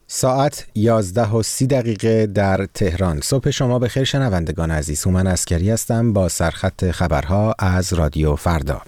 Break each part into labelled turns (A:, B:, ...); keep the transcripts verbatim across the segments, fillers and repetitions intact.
A: ساعت یازده و سی دقیقه در تهران. صبح شما بخیر شنوندگان عزیز. هومن عسکری هستم با سرخط خبرها از رادیو فردا.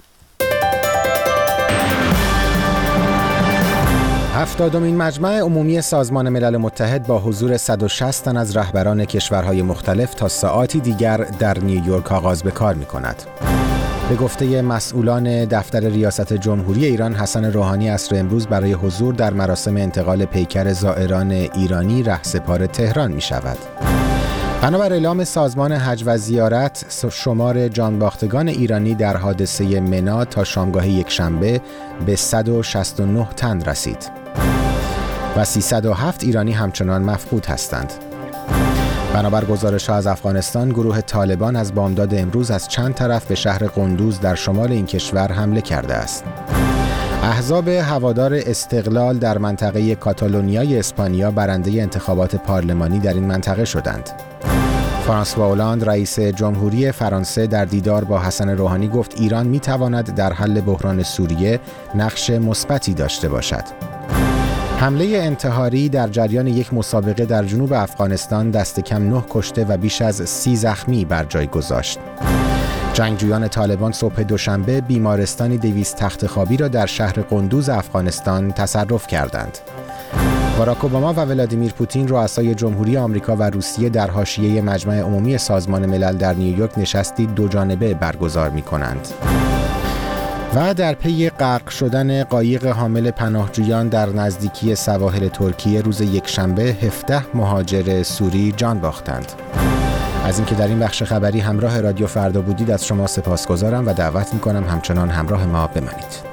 A: هفتادمین مجمع عمومی سازمان ملل متحد با حضور صد و شصت تن از رهبران کشورهای مختلف تا ساعاتی دیگر در نیویورک آغاز به کار می‌کند. به گفته مسئولان دفتر ریاست جمهوری ایران، حسن روحانی عصر امروز برای حضور در مراسم انتقال پیکر زائران ایرانی رهسپار تهران می شود. بنابر اعلام سازمان حج و زیارت، شمار جانباختگان ایرانی در حادثه منی تا شامگاه یکشنبه به صد و شصت و نه تن رسید و سیصد و هفت ایرانی همچنان مفقود هستند. بنابر گزارش‌ها از افغانستان، گروه طالبان از بامداد امروز از چند طرف به شهر قندوز در شمال این کشور حمله کرده است. احزاب هوادار استقلال در منطقه کاتالونیای اسپانیا برنده انتخابات پارلمانی در این منطقه شدند. فرانسوا اولاند رئیس جمهوری فرانسه در دیدار با حسن روحانی گفت ایران می‌تواند در حل بحران سوریه نقش مثبتی داشته باشد. حمله انتحاری در جریان یک مسابقه در جنوب افغانستان دست کم نه کشته و بیش از سی زخمی بر جای گذاشت. جنگجویان طالبان صبح دوشنبه بیمارستانی دویست تخت خوابی را در شهر قندوز افغانستان تصرف کردند. باراک اوباما و ولادیمیر پوتین رؤسای جمهوری آمریکا و روسیه در حاشیه مجمع عمومی سازمان ملل در نیویورک نشستی دوجانبه برگزار می‌کنند. و در پی غرق شدن قایق حامل پناهجویان در نزدیکی سواحل ترکیه روز یکشنبه هفده مهاجر سوری جان باختند. از اینکه در این بخش خبری همراه رادیو فردا بودید از شما سپاسگزارم و دعوت می‌کنم همچنان همراه ما بمانید.